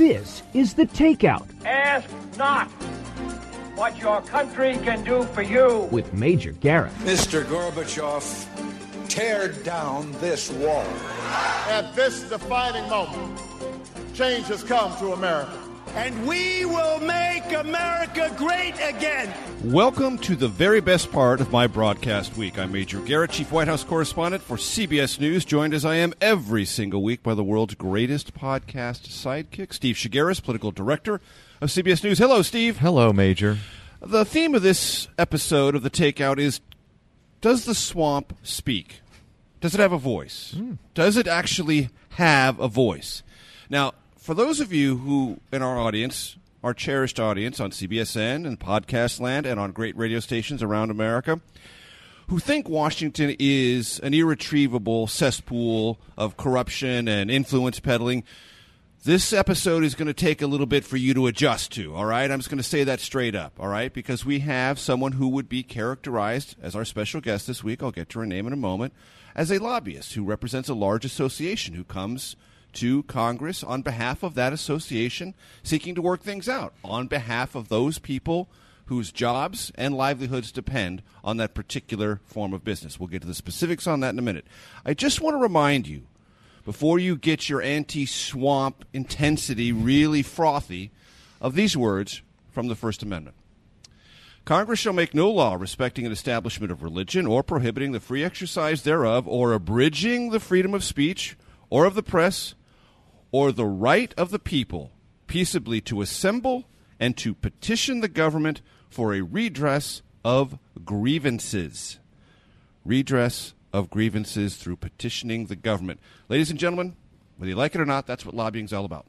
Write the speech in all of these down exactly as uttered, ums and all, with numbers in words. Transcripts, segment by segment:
This is The Takeout. Ask not what your country can do for you. With Major Garrett. Mister Gorbachev, tear down this wall. At this defining moment, change has come to America. And we will make America great again. Welcome to the very best part of my broadcast week. I'm Major Garrett, Chief White House Correspondent for C B S News, joined as I am every single week by the world's greatest podcast sidekick, Steve Shigaris, Political Director of C B S News. Hello, Steve. Hello, Major. The theme of this episode of The Takeout is, does the swamp speak? Does it have a voice? Mm. Does it actually have a voice? Now, for those of you who, in our audience, our cherished audience on C B S N and podcast land and on great radio stations around America, who think Washington is an irretrievable cesspool of corruption and influence peddling, this episode is going to take a little bit for you to adjust to, all right? I'm just going to say that straight up, all right? Because we have someone who would be characterized as our special guest this week, I'll get to her name in a moment, as a lobbyist who represents a large association who comes to Congress on behalf of that association, seeking to work things out on behalf of those people whose jobs and livelihoods depend on that particular form of business. We'll get to the specifics on that in a minute. I just want to remind you, before you get your anti-swamp intensity really frothy, of these words from the First Amendment. Congress shall make no law respecting an establishment of religion or prohibiting the free exercise thereof or abridging the freedom of speech or of the press or the right of the people peaceably to assemble and to petition the government for a redress of grievances. Redress of grievances through petitioning the government. Ladies and gentlemen, whether you like it or not, that's what lobbying is all about.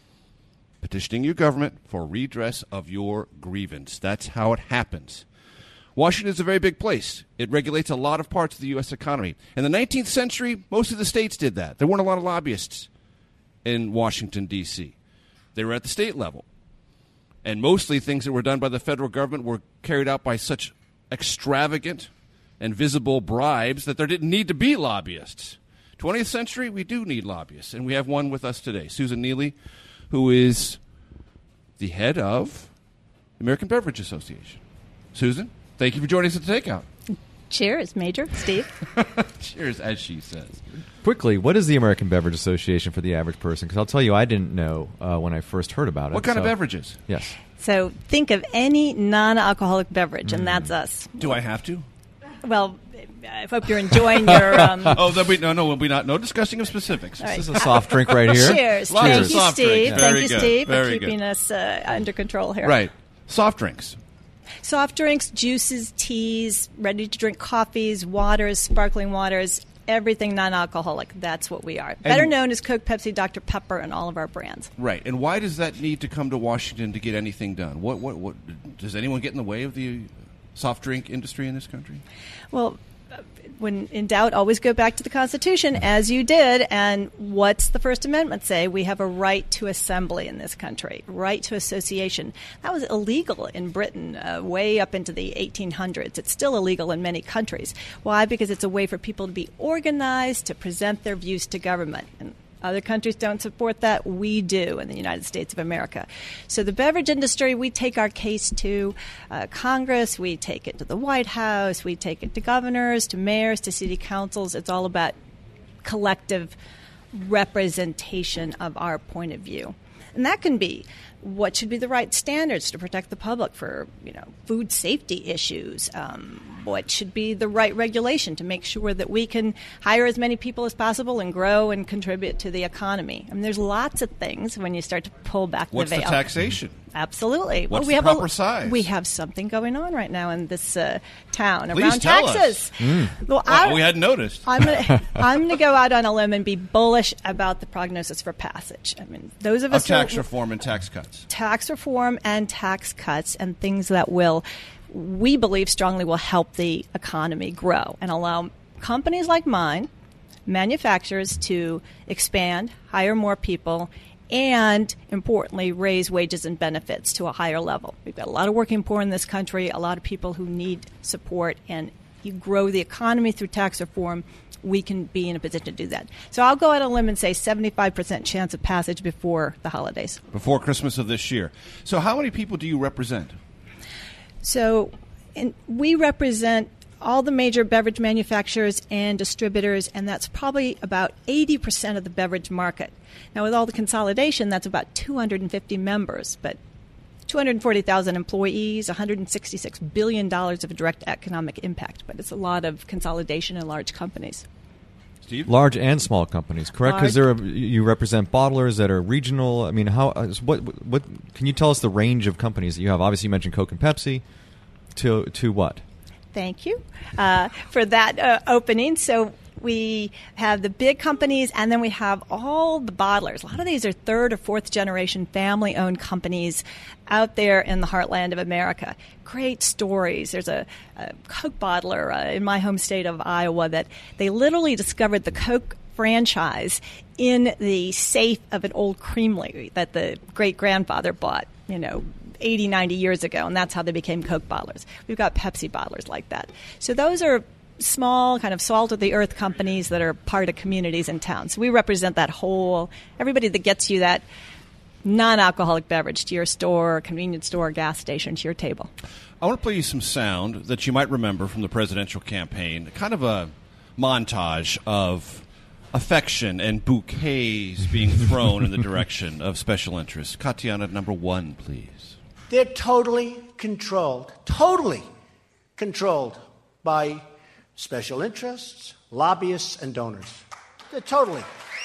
Petitioning your government for redress of your grievance. That's how it happens. Washington is a very big place. It regulates a lot of parts of the U S economy. In the nineteenth century, most of the states did that. There weren't a lot of lobbyists in Washington, D C They were at the state level. And mostly things that were done by the federal government were carried out by such extravagant and visible bribes that there didn't need to be lobbyists. twentieth century, we do need lobbyists, and we have one with us today, Susan Neely, who is the head of the American Beverage Association. Susan, thank you for joining us at the Takeout. Cheers, Major. Steve. Cheers, as she says. Quickly, what is the American Beverage Association for the average person? Because I'll tell you, I didn't know uh, when I first heard about it. What kind so. of beverages? Yes. So think of any non-alcoholic beverage, and mm. that's us. Do I have to? Well, I hope you're enjoying your... Um, oh, there'll be, no, no, we'll be not. No discussing of specifics. Right. This is a soft drink right here. Cheers. Lots Thank of you, soft Steve. drinks. Thank Very you, good. Steve, Very for keeping good. us uh, under control here. Right. Soft drinks. Soft drinks, juices, teas, ready-to-drink coffees, waters, sparkling waters, everything non-alcoholic. That's what we are. And better known as Coke, Pepsi, Doctor Pepper, and all of our brands. Right. And why does that need to come to Washington to get anything done? What, what, what, does anyone get in the way of the soft drink industry in this country? Well, when in doubt, always go back to the Constitution, as you did. And what's the First Amendment say? We have a right to assembly in this country, right to association. That was illegal in Britain uh, way up into the eighteen hundreds. It's still illegal in many countries. Why? Because it's a way for people to be organized, to present their views to government. And other countries don't support that. We do in the United States of America. So the beverage industry, we take our case to uh, Congress. We take it to the White House. We take it to governors, to mayors, to city councils. It's all about collective representation of our point of view. And that can be what should be the right standards to protect the public for, you know, food safety issues. Um, what should be the right regulation to make sure that we can hire as many people as possible and grow and contribute to the economy. I mean, there's lots of things when you start to pull back What's the veil. the taxation? Absolutely. What's well, we the have proper a, size? We have something going on right now in this uh, town Please around tell taxes. Us. Mm. Well, well, we hadn't noticed. I'm going I'm to go out on a limb and be bullish about the prognosis for passage. I mean, those of us of tax who, reform and tax cuts. Tax reform and tax cuts and things that will, we believe strongly, will help the economy grow and allow companies like mine, manufacturers, to expand, hire more people, and, importantly, raise wages and benefits to a higher level. We've got a lot of working poor in this country, a lot of people who need support, and you grow the economy through tax reform, we can be in a position to do that. So I'll go out on a limb and say seventy-five percent chance of passage before the holidays. Before Christmas of this year. So how many people do you represent? So in, we represent all the major beverage manufacturers and distributors, and that's probably about eighty percent of the beverage market. Now, with all the consolidation, that's about two hundred fifty members, but two hundred forty thousand employees, one hundred sixty-six billion dollars of direct economic impact. But it's a lot of consolidation in large companies. Steve? Large and small companies, correct? Because there are, you represent bottlers that are regional. I mean, how? Uh, what? What? Can you tell us the range of companies that you have? Obviously, you mentioned Coke and Pepsi. To to what? Thank you uh, for that uh, opening. So we have the big companies, and then we have all the bottlers. A lot of these are third or fourth generation family-owned companies out there in the heartland of America. Great stories. There's a, a Coke bottler uh, in my home state of Iowa that they literally discovered the Coke franchise in the safe of an old creamery that the great-grandfather bought, you know, eighty, ninety years ago, and that's how they became Coke bottlers. We've got Pepsi bottlers like that. So those are small, kind of salt-of-the-earth companies that are part of communities in town. So we represent that whole, everybody that gets you that non-alcoholic beverage to your store, convenience store, gas station, to your table. I want to play you some sound that you might remember from the presidential campaign, kind of a montage of affection and bouquets being thrown in the direction of special interests. Katiana, number one, please. They're totally controlled, totally controlled by special interests, lobbyists, and donors. They're totally.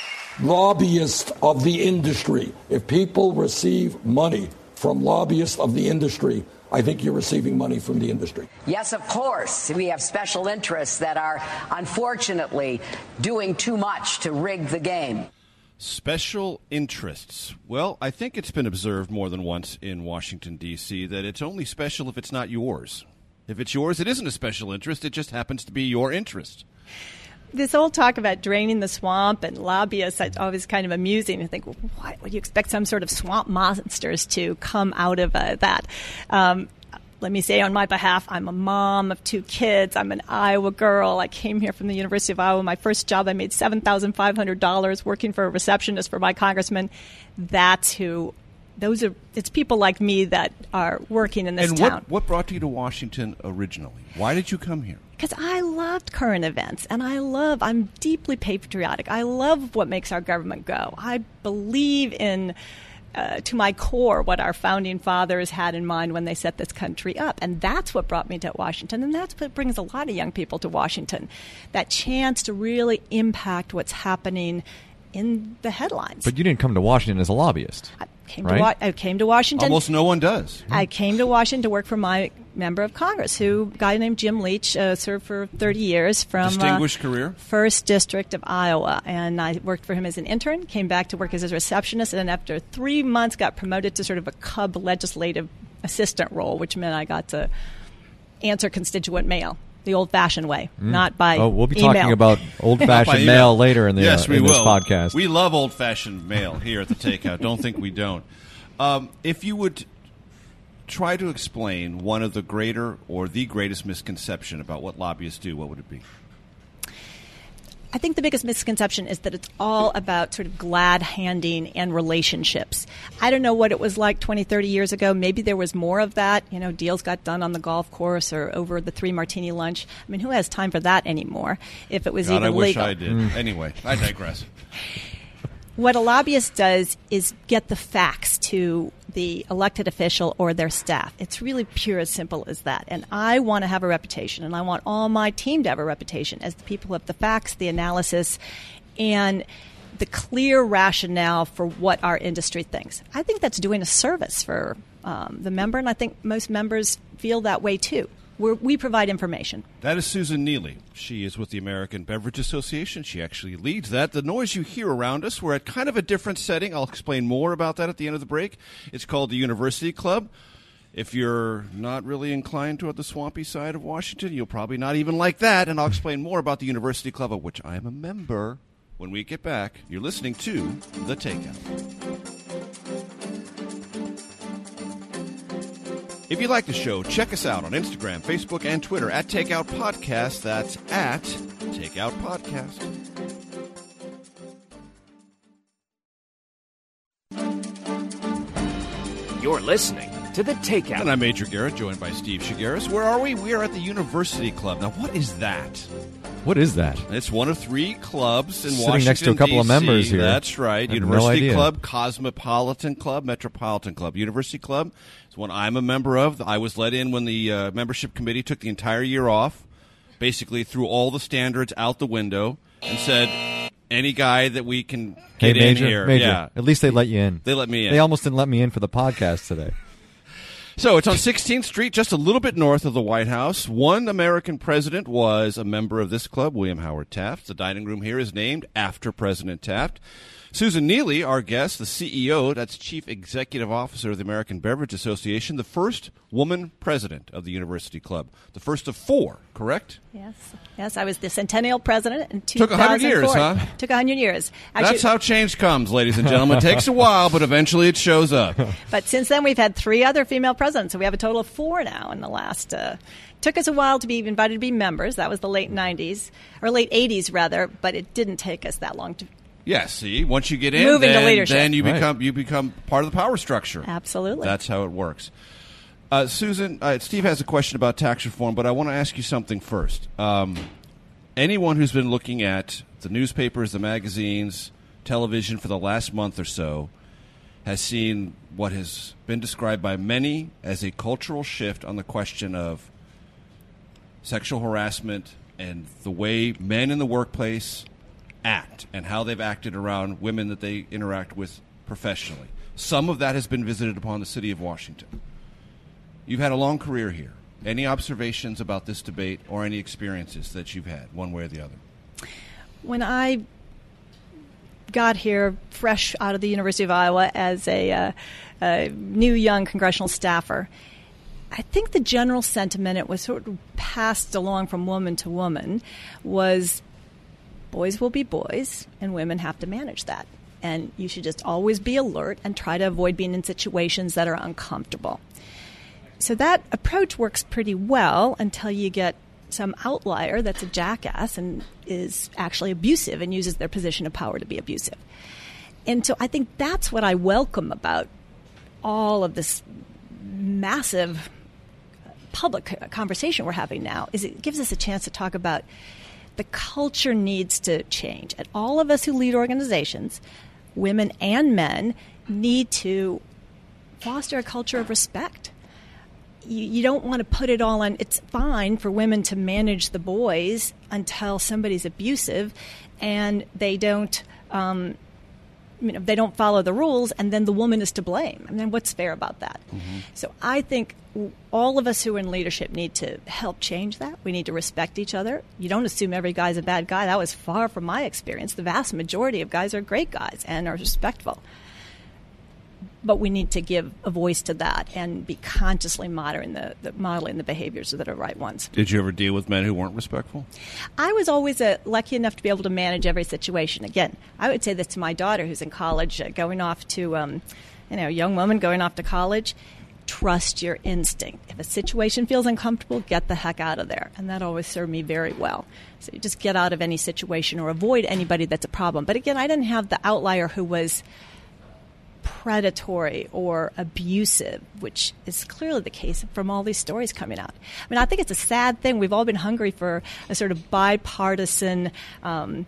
Lobbyists of the industry. If people receive money from lobbyists of the industry, I think you're receiving money from the industry. Yes, of course. We have special interests that are, unfortunately, doing too much to rig the game. Special interests. Well, I think it's been observed more than once in Washington, D C that it's only special if it's not yours. If it's yours, it isn't a special interest. It just happens to be your interest. This whole talk about draining the swamp and lobbyists, it's always kind of amusing. I think, what would you expect some sort of swamp monsters to come out of uh, that? Um, let me say on my behalf, I'm a mom of two kids. I'm an Iowa girl. I came here from the University of Iowa. My first job, I made seven thousand five hundred dollars working for a receptionist for my congressman. That's who... Those are it's people like me that are working in this and town. And what, what brought you to Washington originally? Why did you come here? Because I loved current events, and I love, I'm deeply patriotic. I love what makes our government go. I believe in, uh, to my core, what our founding fathers had in mind when they set this country up. And that's what brought me to Washington, and that's what brings a lot of young people to Washington. That chance to really impact what's happening in the headlines. But you didn't come to Washington as a lobbyist. I came, right? to, Wa- I came to Washington. Almost no one does. I came to Washington to work for my member of Congress, who a guy named Jim Leach, uh, served for thirty years from distinguished uh, career, first District of Iowa, and I worked for him as an intern. Came back to work as a receptionist, and then after three months, got promoted to sort of a cub legislative assistant role, which meant I got to answer constituent mail the old-fashioned way, mm. not by Oh, we'll be email. talking about old-fashioned mail later in the yes, uh, we in will. this podcast. We love old-fashioned mail here at the Takeout. Don't think we don't. Um, if you would try to explain one of the greater or the greatest misconception about what lobbyists do, what would it be? I think the biggest misconception is that it's all about sort of glad handing and relationships. I don't know what it was like twenty, thirty years ago. Maybe there was more of that. You know, deals got done on the golf course or over the three martini lunch. I mean, who has time for that anymore if it was God, even I wish legal? I did. Mm. Anyway, I digress. What a lobbyist does is get the facts to the elected official or their staff. It's really pure as simple as that. And I want to have a reputation, and I want all my team to have a reputation as the people who have the facts, the analysis, and the clear rationale for what our industry thinks. I think that's doing a service for um, the member, and I think most members feel that way too. We're, we provide information. That is Susan Neely. She is with the American Beverage Association. She actually leads that. The noise you hear around us, we're at kind of a different setting. I'll explain more about that at the end of the break. It's called the University Club. If you're not really inclined toward the swampy side of Washington, you'll probably not even like that. And I'll explain more about the University Club, of which I am a member, when we get back. You're listening to The Takeout. If you like the show, check us out on Instagram, Facebook, and Twitter at Takeout Podcast. That's at Takeout Podcast. You're listening to The Takeout. And I'm Major Garrett, joined by Steve Shigaris. Where are we? We are at the University Club. Now, what is that? What is that? It's one of three clubs in Sitting Washington, next to a couple D C. of members here. That's right. I have no University idea. Club, Cosmopolitan Club, Metropolitan Club. University Club is one I'm a member of. I was let in when the uh, membership committee took the entire year off, basically threw all the standards out the window and said, any guy that we can Hey, get Major, in here. Major, Yeah. at least they let you in. They let me in. They almost didn't let me in for the podcast today. So it's on sixteenth Street, just a little bit north of the White House. One American president was a member of this club, William Howard Taft. The dining room here is named after President Taft. Susan Neely, our guest, the C E O, that's Chief Executive Officer of the American Beverage Association, the first woman president of the University Club. The first of four, correct? Yes. Yes, I was the centennial president in two Took thousand four. one hundred years, huh? Took one hundred years. Actually, That's how change comes, ladies and gentlemen. It takes a while, but eventually it shows up. But since then, we've had three other female presidents, so we have a total of four now in the last. Uh, took us a while to be invited to be members. That was the late nineties, or late eighties, rather, but it didn't take us that long to. Yes, see, once you get in, Move into then, leadership. then you Right. become you become part of the power structure. Absolutely. That's how it works. Uh, Susan, uh, Steve has a question about tax reform, but I want to ask you something first. Um, anyone who's been looking at the newspapers, the magazines, television for the last month or so has seen what has been described by many as a cultural shift on the question of sexual harassment and the way men in the workplace act and how they've acted around women that they interact with professionally. Some of that has been visited upon the city of Washington. You've had a long career here. Any observations about this debate or any experiences that you've had, one way or the other? When I got here fresh out of the University of Iowa as a, uh, a new young congressional staffer, I think the general sentiment, it was sort of passed along from woman to woman, was boys will be boys and women have to manage that. And you should just always be alert and try to avoid being in situations that are uncomfortable. So that approach works pretty well until you get some outlier that's a jackass and is actually abusive and uses their position of power to be abusive. And so I think that's what I welcome about all of this massive public conversation we're having now, is it gives us a chance to talk about the culture needs to change. And all of us who lead organizations, women and men, need to foster a culture of respect. You, you don't want to put it all on. It's fine for women to manage the boys until somebody's abusive and they don't, um, you know, they don't follow the rules, and then the woman is to blame. I mean, what's fair about that? Mm-hmm. So I think all of us who are in leadership need to help change that. We need to respect each other. You don't assume every guy's a bad guy. That was far from my experience. The vast majority of guys are great guys and are respectful. But we need to give a voice to that and be consciously modeling the, the modeling the behaviors that are right ones. Did you ever deal with men who weren't respectful? I was always uh, lucky enough to be able to manage every situation. Again, I would say this to my daughter who's in college, uh, going off to, um, you know, a young woman going off to college. Trust your instinct. If a situation feels uncomfortable, get the heck out of there. And that always served me very well. So you just get out of any situation or avoid anybody that's a problem. But again, I didn't have the outlier who was predatory or abusive, which is clearly the case from all these stories coming out. I mean, I think it's a sad thing. We've all been hungry for a sort of bipartisan um,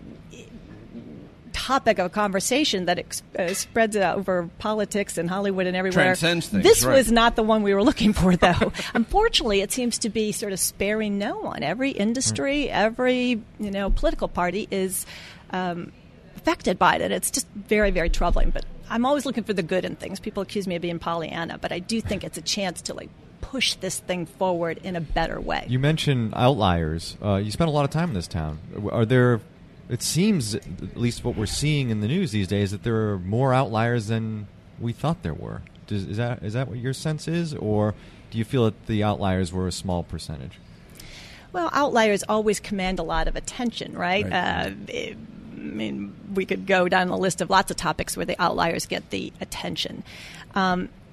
topic of conversation that ex- uh, spreads out over politics and Hollywood and everywhere. Transcends things, this right. was not the one we were looking for, though. Unfortunately, it seems to be sort of sparing no one. Every industry, every you know political party is um, affected by it. It's just very, very troubling. But I'm always looking for the good in things. People accuse me of being Pollyanna, but I do think it's a chance to like push this thing forward in a better way. You mentioned outliers. Uh, you spent a lot of time in this town. Are there? It seems, at least what we're seeing in the news these days, that there are more outliers than we thought there were. Does, is that is that what your sense is, or do you feel that the outliers were a small percentage? Well, outliers always command a lot of attention, right? Right. Uh, it, I mean, we could go down the list of lots of topics where the outliers get the attention. Um,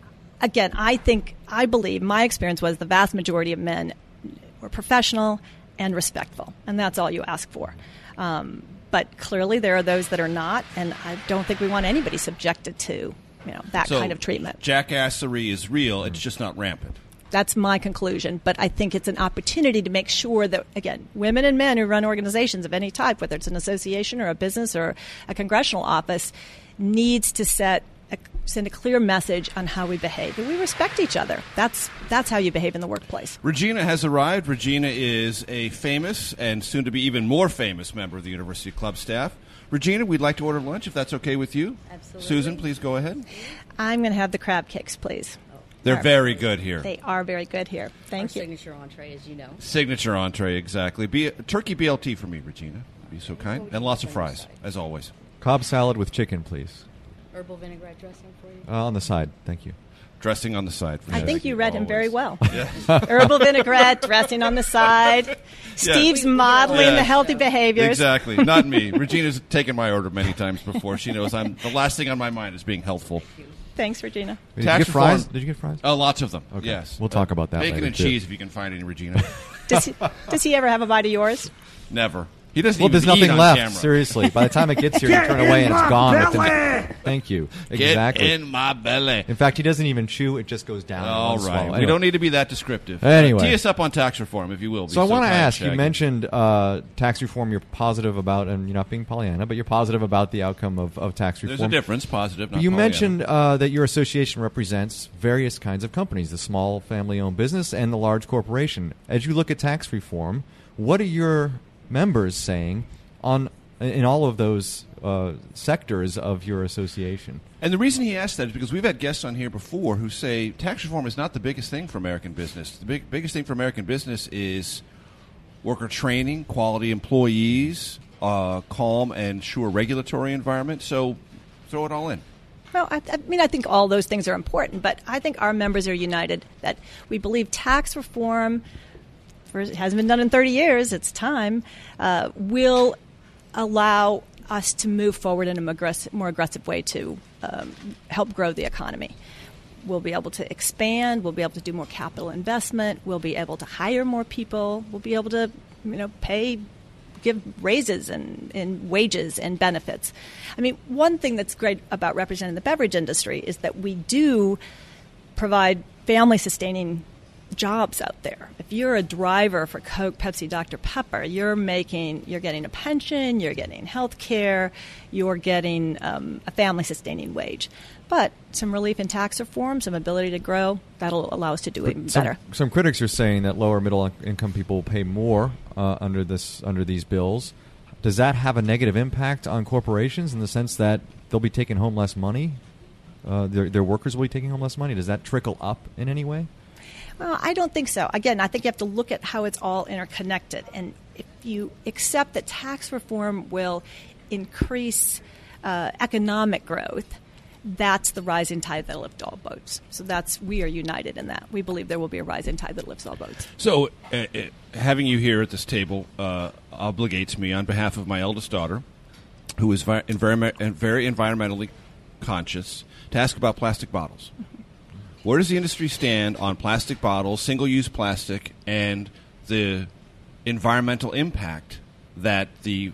again, I think, I believe, my experience was the vast majority of men were professional and respectful, and that's all you ask for. Um, but clearly there are those that are not, and I don't think we want anybody subjected to, you know, that so kind of treatment. Jackassery is real, it's just not rampant. That's my conclusion, but I think it's an opportunity to make sure that, again, women and men who run organizations of any type, whether it's an association or a business or a congressional office, needs to set a, send a clear message on how we behave. That we respect each other. That's that's how you behave in the workplace. Regina has arrived. Regina is a famous and soon to be even more famous member of the University Club staff. Regina, we'd like to order lunch if that's okay with you. Absolutely. Susan, please go ahead. I'm going to have the crab cakes, please. They're very good here. They are very good here. Thank Our you. signature entree, as you know. Signature entree, exactly. Be, turkey B L T for me, Regina. Be so kind. And lots of fries, as always. Cobb salad with chicken, please. Herbal vinaigrette dressing for you? Uh, on the side, thank you. Dressing on the side. For I you. think you read him Always. very well. Yeah. Herbal vinaigrette, dressing on the side. Steve's modeling Yeah. the healthy behaviors. Exactly. Not me. Regina's taken my order many times before. She knows I'm the last thing on my mind is being healthful. Thanks, Regina. Did you Tax get fries? reform- Did you get fries? Oh, lots of them. Okay. Yes. We'll talk about that Bacon later, and too. cheese, if you can find any, Regina. Does he, does he ever have a bite of yours? Never. He doesn't Well, even there's eat nothing on left. camera. Seriously, by the time it gets here, you turn away and it's gone. Within, thank you. Get Exactly. in my belly. In fact, he doesn't even chew; it just goes down. in All one right. swallow. We Anyway. don't need to be that descriptive. Anyway. Tee us up on tax reform, if you will. Be So I want to kind, ask. You Shaggy. mentioned uh, tax reform. You're positive about, and you're not being Pollyanna, but you're positive about the outcome of, of tax reform. There's a difference, positive, not You Pollyanna. mentioned uh, that your association represents various kinds of companies: the small family-owned business and the large corporation. As you look at tax reform, what are your members saying on in all of those uh, sectors of your association? And the reason he asked that is because we've had guests on here before who say tax reform is not the biggest thing for American business. The big, biggest thing for American business is worker training, quality employees, uh, calm and sure regulatory environment. So throw it all in. Well, I, I mean, I think all those things are important, but I think our members are united that we believe tax reform, for, it hasn't been done in thirty years, it's time, uh, will allow us to move forward in a more aggressive, more aggressive way to um, help grow the economy. We'll be able to expand. We'll be able to do more capital investment. We'll be able to hire more people. We'll be able to, you know, pay, give raises and, and wages and benefits. I mean, one thing that's great about representing the beverage industry is that we do provide family-sustaining jobs out there. If you're a driver for Coke, Pepsi, Doctor Pepper, you're making, you're getting a pension, you're getting health care, you're getting um, a family-sustaining wage. But some relief in tax reform, some ability to grow, that'll allow us to do even some, better. Some critics are saying that lower middle income people pay more uh, under this under these bills. Does that have a negative impact on corporations in the sense that they'll be taking home less money? Uh, their, their workers will be taking home less money? Does that trickle up in any way? Well, I don't think so. Again, I think you have to look at how it's all interconnected. And if you accept that tax reform will increase uh, economic growth, that's the rising tide that lifts all boats. So that's we are united in that. We believe there will be a rising tide that lifts all boats. So uh, uh, having you here at this table uh, obligates me on behalf of my eldest daughter, who is vi- envir- very environmentally conscious, to ask about plastic bottles. Where does the industry stand on plastic bottles, single-use plastic, and the environmental impact that the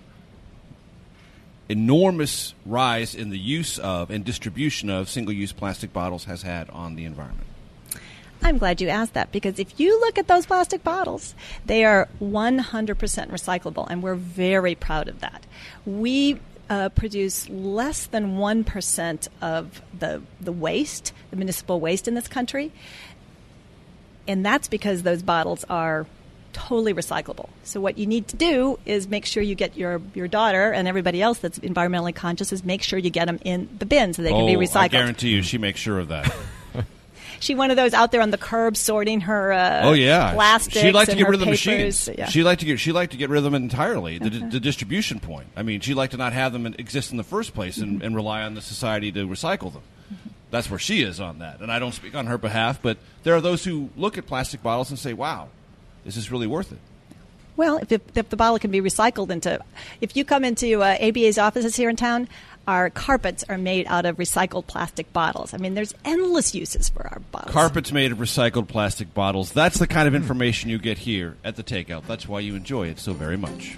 enormous rise in the use of and distribution of single-use plastic bottles has had on the environment? I'm glad you asked that, because if you look at those plastic bottles, they are one hundred percent recyclable, and we're very proud of that. We Uh, produce less than one percent of the the waste, the municipal waste in this country. And that's because those bottles are totally recyclable. So what you need to do is make sure you get your, your daughter and everybody else that's environmentally conscious is make sure you get them in the bin so they can oh, be recycled. I guarantee you she makes sure of that. She one of those out there on the curb sorting her uh, oh yeah, plastics. She'd like to and get her rid of the papers. machines. Yeah. She like to get she like to get rid of them entirely. The, Uh-huh. the distribution point. I mean, she'd like to not have them exist in the first place and, Mm-hmm. and rely on the society to recycle them. Mm-hmm. That's where she is on that, and I don't speak on her behalf. But there are those who look at plastic bottles and say, "Wow, is this really worth it?" Well, if, it, if the bottle can be recycled into, if you come into uh, A B A's offices here in town, our carpets are made out of recycled plastic bottles. I mean, there's endless uses for our bottles. Carpets made of recycled plastic bottles. That's the kind of information you get here at the Takeout. That's why you enjoy it so very much.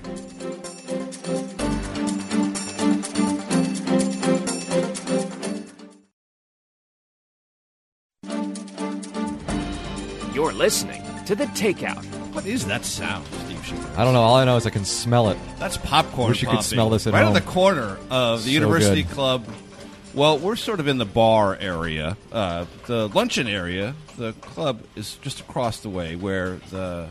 You're listening to The Takeout. What is that sound, Steve Shiggers? I don't know. All I know is I can smell it. That's popcorn Wish you popping. could smell this at right home. on the corner of the So University good. Club. Well, we're sort of in the bar area. Uh, the luncheon area, the club is just across the way where the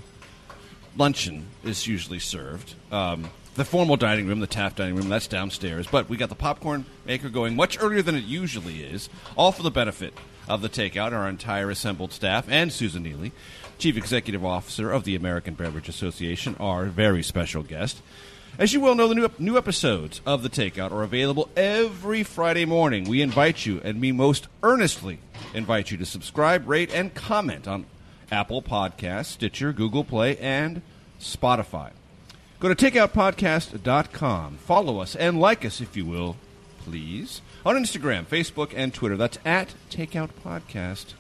luncheon is usually served. Um, the formal dining room, the Taft dining room, that's downstairs. But we got the popcorn maker going much earlier than it usually is, all for the benefit of the Takeout, our entire assembled staff, and Susan Neely, Chief Executive Officer of the American Beverage Association, our very special guest. As you well know, the new, new episodes of The Takeout are available every Friday morning. We invite you, and me most earnestly invite you, to subscribe, rate, and comment on Apple Podcasts, Stitcher, Google Play, and Spotify. Go to takeout podcast dot com. Follow us and like us, if you will, please, on Instagram, Facebook, and Twitter. That's at Takeout Podcast,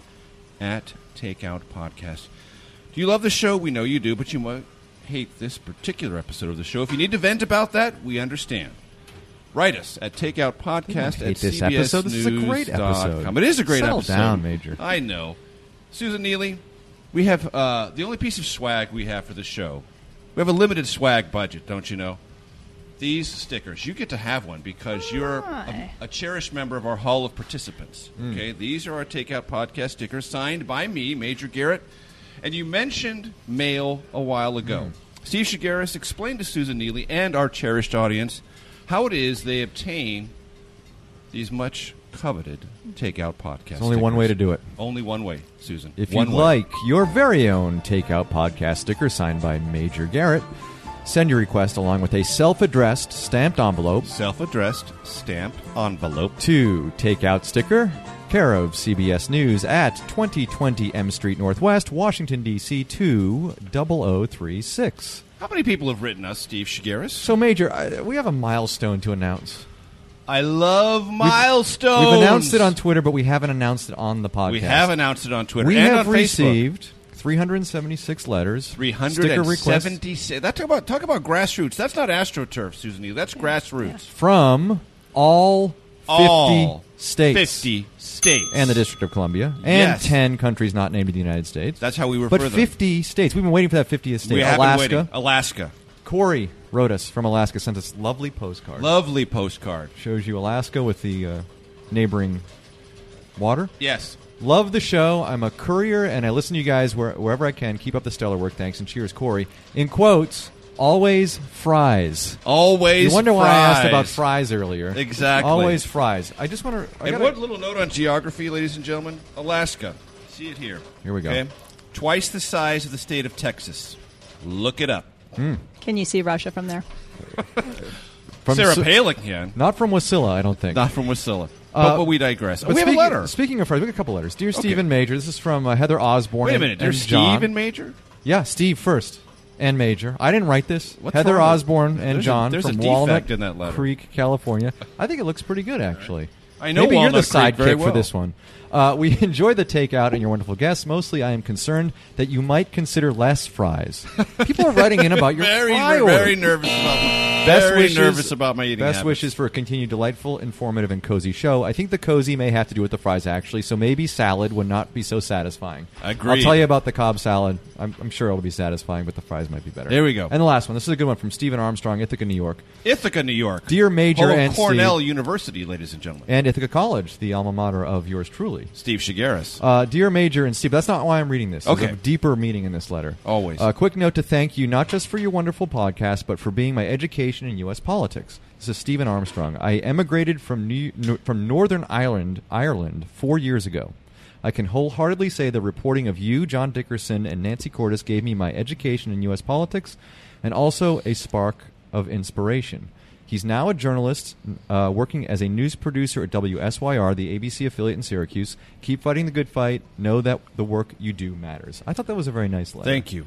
at Takeout Podcast. Do you love the show? We know you do, but you might hate this particular episode of the show. If you need to vent about that, we understand. Write us at takeoutpodcast at hate this C B S episode. This is a great news dot com. episode. It is a great Settle episode. down, Major. I know. Susan Neely, we have uh, the only piece of swag we have for the show. We have a limited swag budget, don't you know? These stickers, you get to have one because you're a, a cherished member of our Hall of Participants. Mm. Okay, these are our Takeout Podcast stickers signed by me, Major Garrett. And you mentioned mail a while ago. Mm. Steve Shigaris, explain to Susan Neely and our cherished audience how it is they obtain these much coveted Takeout Podcast There's only stickers. one way to do it. Only one way, Susan. If one you'd way. like your very own Takeout Podcast sticker signed by Major Garrett, send your request along with a self-addressed stamped envelope. Self-addressed stamped envelope. To Takeout Sticker, care of C B S News at twenty twenty M Street Northwest, Washington, D C two zero zero three six. How many people have written us, Steve Shigaris? So, Major, I, we have a milestone to announce. I love milestones. We've, we've announced it on Twitter, but we haven't announced it on the podcast. We have announced it on Twitter we and have on received Facebook. three hundred seventy-six letters. three hundred Sticker requests seventy-six. That talk about talk about grassroots. That's not AstroTurf, Susan Neal. That's grassroots. From all fifty All states. fifty states. And the District of Columbia. And Yes. ten countries not named in the United States. That's how we refer But them. fifty states. We've been waiting for that fiftieth state. We have Alaska. been waiting. Alaska. Corey wrote us from Alaska, sent us a lovely postcard. Lovely postcard. Shows you Alaska with the uh, neighboring water. Yes. Love the show. I'm a courier, and I listen to you guys where, wherever I can. Keep up the stellar work. Thanks, and cheers, Corey. In quotes, always fries. Always You wonder fries. why I asked about fries earlier. Exactly. Always fries. I just want to... And what little note on geography, ladies and gentlemen? Alaska. See it here. Here we go. Okay? Twice the size of the state of Texas. Look it up. Mm. Can you see Russia from there? From Sarah Su- Palin can. Not from Wasilla, I don't think. Not from Wasilla. Uh, but, but we digress. But we have a speaking, letter. Speaking of fries, we got a couple letters. Dear Okay. Stephen Major, this is from uh, Heather Osborne. Wait a and- minute. and There's John. Steve and Major? Yeah, Steve first and Major. I didn't write this. What's Heather wrong with- Osborne and There's a- John there's a from defect Walnut in that letter. Creek, California. I think it looks pretty good, actually. I know Maybe Walnut you're the Creek very sidekick well. for this one. Uh, we enjoy the takeout and your wonderful guests. Mostly, I am concerned that you might consider less fries. People are writing in about your very, fry ner- order. very nervous about my, Best very wishes, nervous about my eating Best habits. wishes for a continued delightful, informative, and cozy show. I think the cozy may have to do with the fries, actually, so maybe salad would not be so satisfying. Agreed. I'll tell you about the Cobb salad. I'm, I'm sure it'll be satisfying, but the fries might be better. There we go. And the last one. This is a good one from Stephen Armstrong, Ithaca, New York. Ithaca, New York. Dear Major Home of and Cornell Steve. University, ladies and gentlemen. And Ithaca College, the alma mater of yours truly. Steve Shigaris. Uh, dear Major and Steve, that's not why I'm reading this. There's Okay. a deeper meaning in this letter. Always. A quick note to thank you, not just for your wonderful podcast, but for being my education in U S politics. This is Stephen Armstrong. I emigrated from New, no, from Northern Ireland, Ireland four years ago. I can wholeheartedly say the reporting of you, John Dickerson, and Nancy Cordes gave me my education in U S politics and also a spark of inspiration. He's now a journalist uh, working as a news producer at W S Y R, the A B C affiliate in Syracuse. Keep fighting the good fight. Know that the work you do matters. I thought that was a very nice letter. Thank you.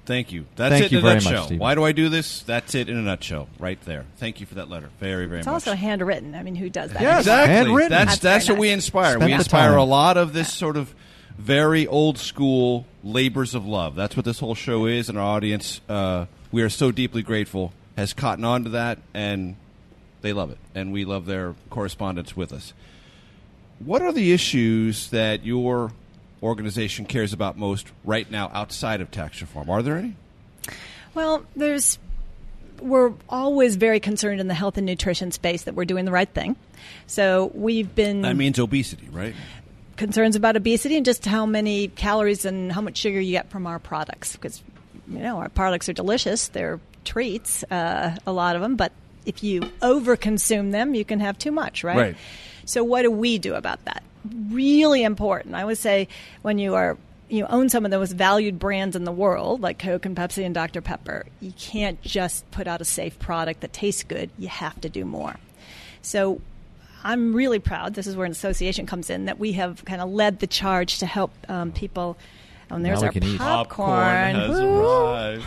Thank you. That's Thank it you in a very nutshell. much, Stephen. Why do I do this? That's it in a nutshell, right there. Thank you for that letter. Very, very It's much. also handwritten. I mean, who does that? Yeah, exactly. Handwritten. That's That's that's, very what we nice. inspire. Spend we the inspire time. a lot of this sort of very old school labors of love. That's what this whole show is, and our audience, uh, we are so deeply grateful, has cottoned on to that, and they love it, and we love their correspondence with us. What are the issues that your organization cares about most right now outside of tax reform? Are there any? Well, there's. We're always very concerned in the health and nutrition space that we're doing the right thing. So we've been That means obesity, right? concerns about obesity and just how many calories and how much sugar you get from our products. Because, you know, our products are delicious. They're treats, uh, a lot of them. But if you overconsume them, you can have too much, right? Right. So what do we do about that? Really important. I would say when you are you own some of the most valued brands in the world, like Coke and Pepsi and Doctor Pepper, you can't just put out a safe product that tastes good. You have to do more. So I'm really proud, this is where an association comes in, that we have kind of led the charge to help um, people. Oh, and there's Now we our can eat. popcorn. Popcorn has Woo! arrived.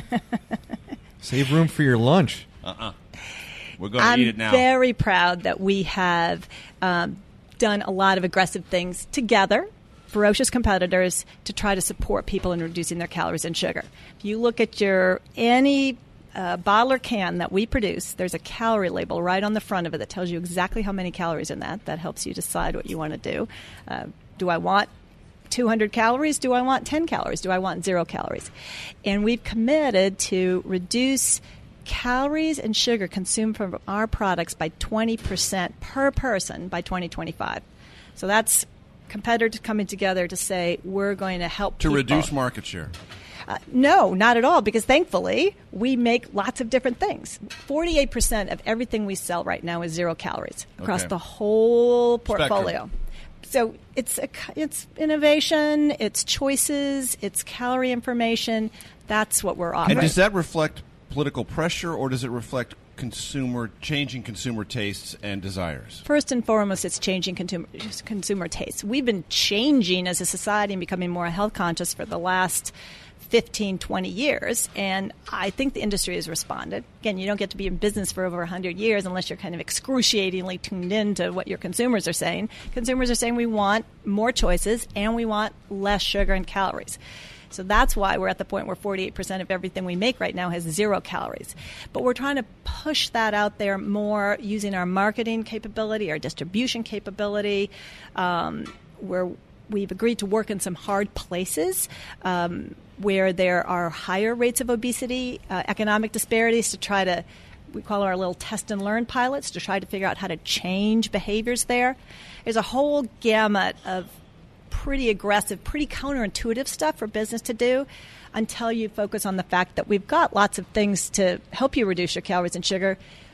Save room for your lunch. Uh-uh. We're going to I'm eat it now. very proud that we have um, done a lot of aggressive things together, ferocious competitors, to try to support people in reducing their calories and sugar. If you look at your any uh, bottle or can that we produce, there's a calorie label right on the front of it that tells you exactly how many calories in that. That helps you decide what you want to do. Uh, do I want two hundred calories? Do I want ten calories? Do I want zero calories? And we've committed to reduce calories and sugar consumed from our products by twenty percent per person by twenty twenty-five. So that's competitors coming together to say we're going to help To people. reduce market share. Uh, no, not at all, because thankfully we make lots of different things. forty-eight percent of everything we sell right now is zero calories across Okay. the whole portfolio. Spectrum. So it's a, it's innovation, it's choices, it's calorie information. That's what we're offering. And does that reflect political pressure, or does it reflect consumer changing consumer tastes and desires? First and foremost, it's changing consumer, consumer tastes. We've been changing as a society and becoming more health conscious for the last fifteen, twenty years, and I think the industry has responded. Again, you don't get to be in business for over one hundred years unless you're kind of excruciatingly tuned in to what your consumers are saying. Consumers are saying we want more choices and we want less sugar and calories. So that's why we're at the point where forty-eight percent of everything we make right now has zero calories. But we're trying to push that out there more using our marketing capability, our distribution capability, um, where we've agreed to work in some hard places um, where there are higher rates of obesity, uh, economic disparities, to try to, we call our little test and learn pilots, to try to figure out how to change behaviors there. There's a whole gamut of pretty aggressive, pretty counterintuitive stuff for business to do until you focus on the fact that we've got lots of things to help you reduce your calories and sugar.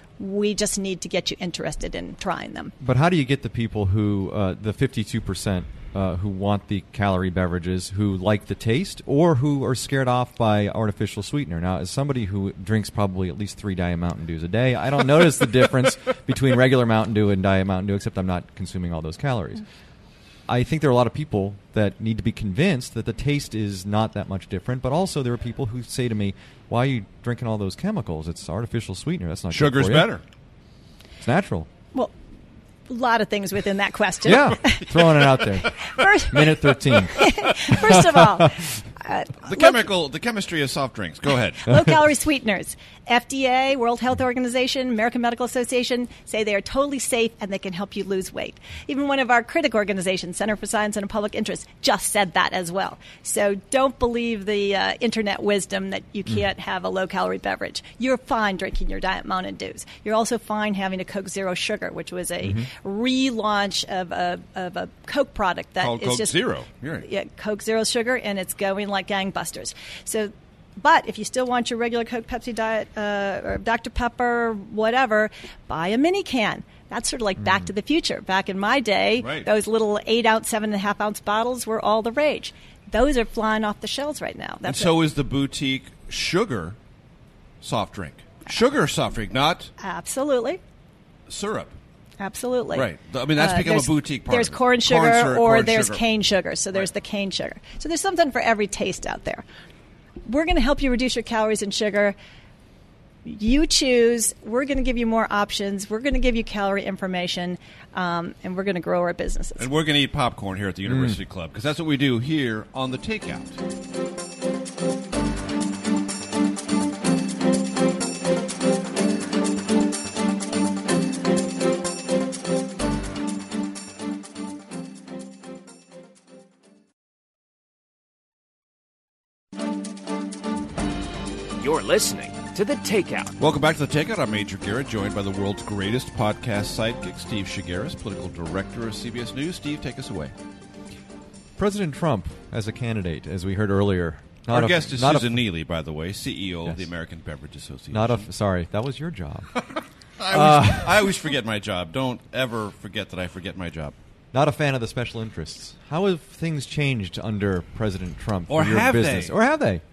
We just need to get you interested in trying them. But how do you get the people who, uh, the fifty-two percent uh, who want the calorie beverages, who like the taste, or who are scared off by artificial sweetener? Now, as somebody who drinks probably at least three Diet Mountain Dews a day, I don't notice the difference between regular Mountain Dew and Diet Mountain Dew, except I'm not consuming all those calories. I think there are a lot of people that need to be convinced that the taste is not that much different, but also there are people who say to me, why are you drinking all those chemicals? It's artificial sweetener. That's not good Sugar's for you. better. It's natural. Well, a lot of things within that question. Yeah, throwing it out there. First, Minute thirteen. First of all, uh, The chemical, the chemistry of soft drinks. Go ahead. low-calorie sweeteners. F D A, World Health Organization, American Medical Association say they are totally safe and they can help you lose weight. Even one of our critic organizations, Center for Science and Public Interest, just said that as well. So don't believe the uh, internet wisdom that you can't mm. have a low-calorie beverage. You're fine drinking your Diet Mountain Dews. You're also fine having a Coke Zero Sugar, which was a mm-hmm. relaunch of a, of a Coke product that Called is Coke just Zero. You're right. Yeah, Coke Zero Sugar, and it's going like gangbusters. So. But if you still want your regular Coke, Pepsi, Diet, uh, or Doctor Pepper, whatever, buy a mini can. That's sort of like mm. Back to the Future. Back in my day, right. those little eight-ounce, seven-and-a-half-ounce bottles were all the rage. Those are flying off the shelves right now. That's and so it. is the boutique sugar soft drink. Sugar soft drink, not Absolutely. syrup. Absolutely. Right. I mean, that's uh, become a boutique part There's of it. corn sugar Corn syrup, or corn there's sugar. cane sugar. So there's Right. the cane sugar. So there's something for every taste out there. we're going to help you reduce your calories and sugar. You choose. We're going to give you more options. We're going to give you calorie information, um, and we're going to grow our businesses. And we're going to eat popcorn here at the University mm. Club, because that's what we do here on The Takeout. You're listening to The Takeout. Welcome back to The Takeout. I'm Major Garrett, joined by the world's greatest podcast sidekick, Steve Shigaris, political director of C B S News. Steve, take us away. President Trump as a candidate, as we heard earlier. Our a, guest is Susan a, Neely, by the way, C E O yes. of the American Beverage Association. Not a, sorry, that was your job. I, always, uh, I always forget my job. Don't ever forget that I forget my job. Not a fan of the special interests. How have things changed under President Trump or for your have business? They? Or have they?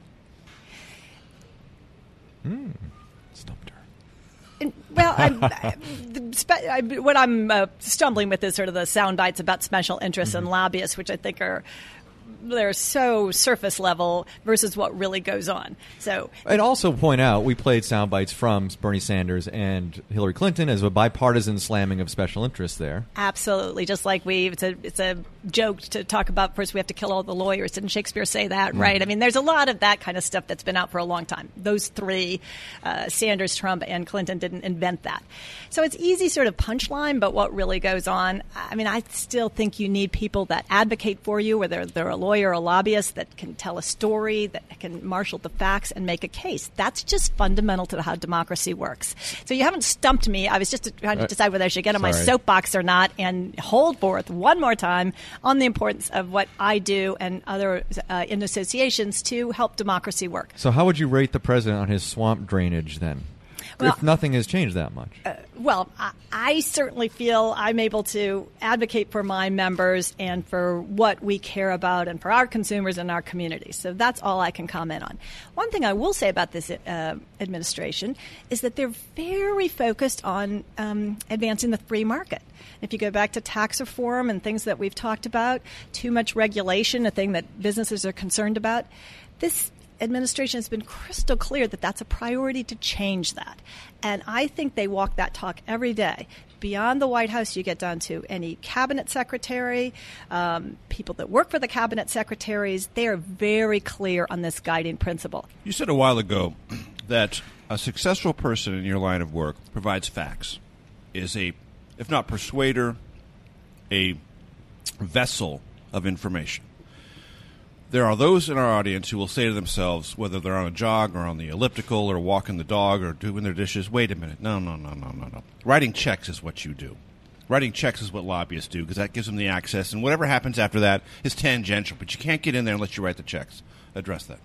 Hmm. Stumped her. Well, I'm, the spe- I, what I'm uh, stumbling with is sort of the sound bites about special interests mm-hmm. and lobbyists, which I think are they're so surface level versus what really goes on. So, and also point out, we played sound bites from Bernie Sanders and Hillary Clinton as a bipartisan slamming of special interests there. Absolutely, just like we, it's a it's a joke to talk about. First, we have to kill all the lawyers. Didn't Shakespeare say that? Mm. Right? I mean, there's a lot of that kind of stuff that's been out for a long time. Those three, uh, Sanders, Trump, and Clinton, didn't invent that. So it's easy sort of punchline, but what really goes on? I mean, I still think you need people that advocate for you, whether they're a lawyer or a lobbyist, that can tell a story, that can marshal the facts and make a case. That's just fundamental to how democracy works. So you haven't stumped me. I was just trying to decide whether I should get on Sorry. my soapbox or not and hold forth one more time on the importance of what I do and other uh, in associations to help democracy work. So how would you rate the president on his swamp drainage then? Well, if nothing has changed that much. Uh, well, I, I certainly feel I'm able to advocate for my members and for what we care about and for our consumers and our communities. So that's all I can comment on. One thing I will say about this uh, administration is that they're very focused on um, advancing the free market. If you go back to tax reform and things that we've talked about, too much regulation, a thing that businesses are concerned about, this administration has been crystal clear that that's a priority to change that. And I think they walk that talk every day. Beyond the White House, you get down to any cabinet secretary, um, people that work for the cabinet secretaries. They are very clear on this guiding principle. You said a while ago that a successful person in your line of work provides facts, is a, if not persuader, a vessel of information. There are those in our audience who will say to themselves, whether they're on a jog or on the elliptical or walking the dog or doing their dishes, wait a minute, no, no, no, no, no, no. Writing checks is what you do. Writing checks is what lobbyists do because that gives them the access, and whatever happens after that is tangential, but you can't get in there unless you write the checks. Address that.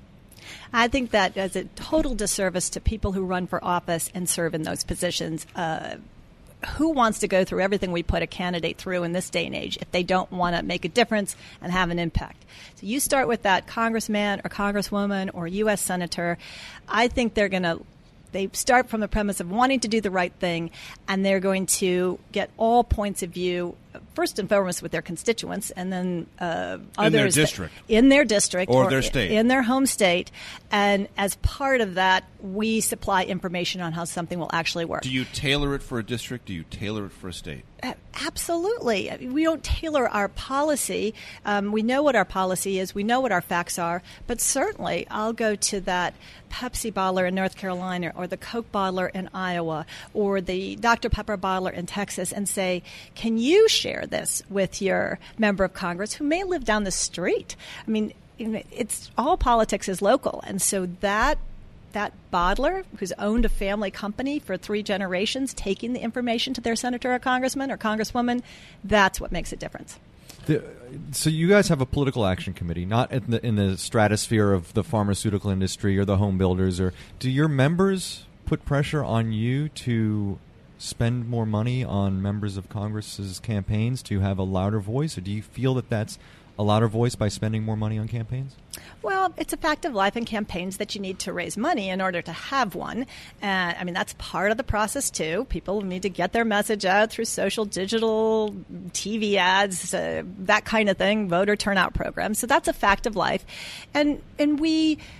I think that is a total disservice to people who run for office and serve in those positions. Uh, who wants to go through everything we put a candidate through in this day and age if they don't want to make a difference and have an impact? So you start with that congressman or congresswoman or U S senator. I think they're going to They start from the premise of wanting to do the right thing, and they're going to get all points of view, first and foremost with their constituents, and then uh, others in their district, in their district or, or their state, in their home state. And as part of that, we supply information on how something will actually work. Do you tailor it for a district? Do you tailor it for a state? Uh, absolutely. We don't tailor our policy. Um, we know what our policy is. We know what our facts are. But certainly, I'll go to that Pepsi bottler in North Carolina or the Coke bottler in Iowa or the Doctor Pepper bottler in Texas and say, can you share this with your member of Congress who may live down the street? I mean, it's all politics is local. And so that that bottler who's owned a family company for three generations taking the information to their senator or congressman or congresswoman, that's what makes a difference. The, so you guys have a political action committee, not in the, in the stratosphere of the pharmaceutical industry or the home builders. Or do your members put pressure on you to spend more money on members of Congress's campaigns to have a louder voice? Or do you feel that that's a louder voice by spending more money on campaigns? Well, it's a fact of life in campaigns that you need to raise money in order to have one. Uh, I mean, that's part of the process, too. People need to get their message out through social, digital, T V ads, uh, that kind of thing, voter turnout programs. So that's a fact of life. And and we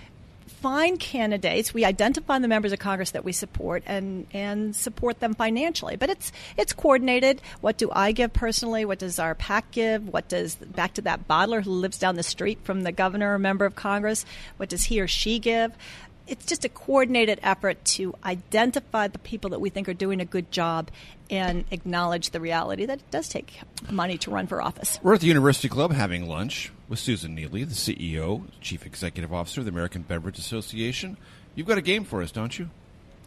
find candidates. We identify the members of Congress that we support and, and support them financially. But it's it's coordinated. What do I give personally? What does our PAC give? What does, back to that bottler who lives down the street from the governor or member of Congress, what does he or she give? It's just a coordinated effort to identify the people that we think are doing a good job and acknowledge the reality that it does take money to run for office. We're at the University Club having lunch with Susan Neely, the C E O, Chief Executive Officer of the American Beverage Association. You've got a game for us, don't you?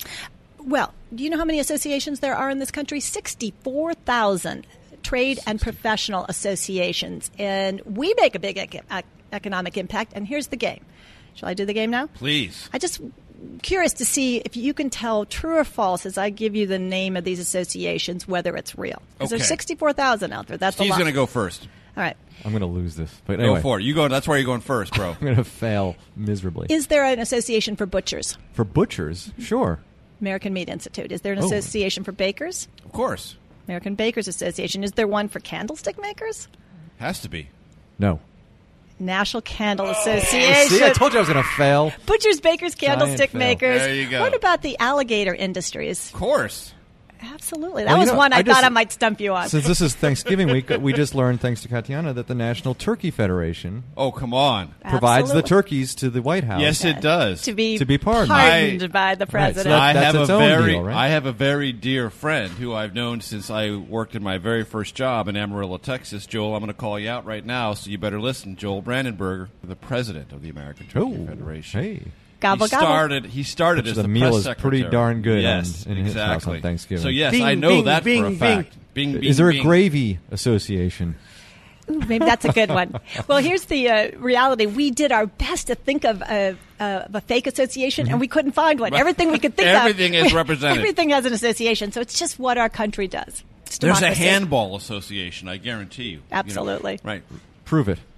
Well, do you know how many associations there are in this country? sixty-four thousand trade and professional associations. And we make a big ec- economic impact. And here's the game. Shall I do the game now? Please. I just curious to see if you can tell true or false as I give you the name of these associations, whether it's real. Because Okay. there's sixty-four thousand out there. That's Steve's a lot. going to go first. All right. I'm going to lose this. But anyway. Go for it. You go. That's why you're going first, bro. I'm going to fail miserably. Is there an association for butchers? For butchers? Sure. American Meat Institute. Is there an Oh. association for bakers? Of course. American Bakers Association. Is there one for candlestick makers? Has to be. No. National Candle Association. See, I told you I was going to fail. Butchers, bakers, Giant candlestick fail. makers. There you go. What about the alligator industries? Of course. Absolutely. That Well, you was know, one I, I just- thought I might stump you on. Since this is Thanksgiving week, we just learned, thanks to Katiana, that the National Turkey Federation Oh, come on. provides the Absolutely. turkeys to the White House. Yes, it does. to be, To be pardoned. pardoned I- by the Right, so president. that- I that's have its a own very, deal, right? I have a very dear friend who I've known since I worked in my very first job in Amarillo, Texas. Joel, I'm going to call you out right now, so you better listen. Joel Brandenburger, the president of the American Turkey Oh, Federation. hey. Gobble, he gobble. started. He started Which as the the meal press is secretary. pretty darn good Yes, on- in his house exactly. on Thanksgiving. So yes, Bing, I know bing, that bing, for a bing. fact. Bing, bing, Is there bing. a gravy association? Ooh, maybe that's a good one. Well, here's the uh, reality. We did our best to think of a, uh, of a fake association, and we couldn't find one. Everything we could think Everything of. is represented. Everything has an association. So it's just what our country does. It's There's a democracy. handball association, I guarantee you. You know, Absolutely. right. Prove it.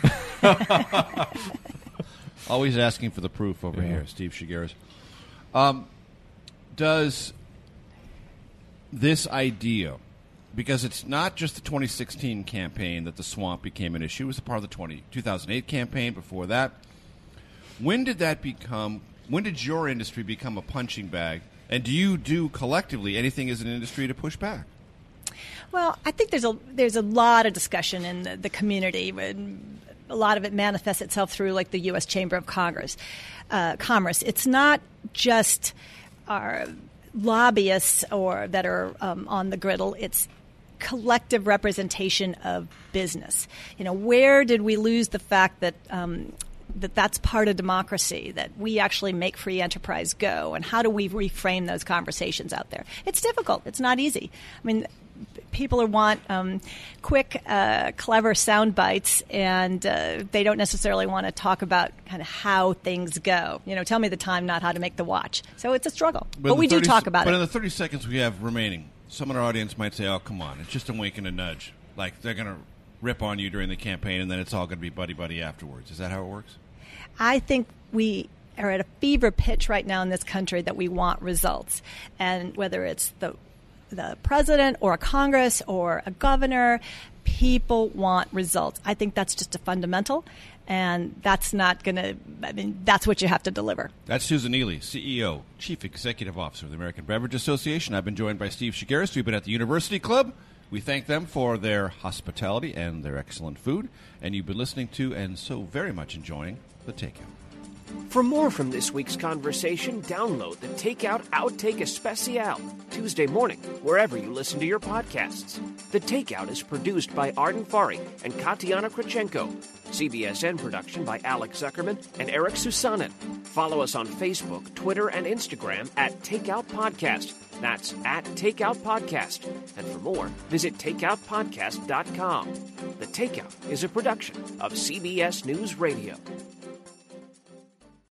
Always asking for the proof over Yeah. here, Steve Shigeris. Um, does this idea, because it's not just the twenty sixteen campaign that the swamp became an issue, it was a part of the twenty, two thousand eight campaign before that. When did that become, when did your industry become a punching bag? And do you do collectively anything as an industry to push back? Well, I think there's a there's a lot of discussion in the, the community. And a lot of it manifests itself through, like, the U S Chamber of Congress, uh, Commerce. It's not just our lobbyists or that are um, on the griddle. It's collective representation of business. You know, where did we lose the fact that um, that that's part of democracy, that we actually make free enterprise go, and how do we reframe those conversations out there? It's difficult. It's not easy. I mean, people want um, quick, uh, clever sound bites, and uh, they don't necessarily want to talk about kind of how things go. You know, tell me the time, not how to make the watch. So it's a struggle, but, in we the do thirty talk about but it. in the thirty seconds we have remaining, some in our audience might say, oh, come on, it's just a wink and a nudge. Like, they're going to rip on you during the campaign, and then it's all going to be buddy-buddy afterwards. Is that how it works? I think we are at a fever pitch right now in this country that we want results. And whether it's the the president or a Congress or a governor, people want results. I think that's just a fundamental, and that's not going to, I mean, that's what you have to deliver. That's Susan Neely, C E O, Chief Executive Officer of the American Beverage Association. I've been joined by Steve Shigeris. We've been at the University Club. We thank them for their hospitality and their excellent food. And you've been listening to and so very much enjoying The Takeout. For more from this week's conversation, download the Takeout Outtake Especial Tuesday morning, wherever you listen to your podcasts. The Takeout is produced by Arden Fari and Katiana Krachenko. C B S N production by Alex Zuckerman and Eric Susanen. Follow us on Facebook, Twitter, and Instagram at Takeout Podcast. That's at Takeout Podcast. And for more, visit takeout podcast dot com. The Takeout is a production of C B S News Radio.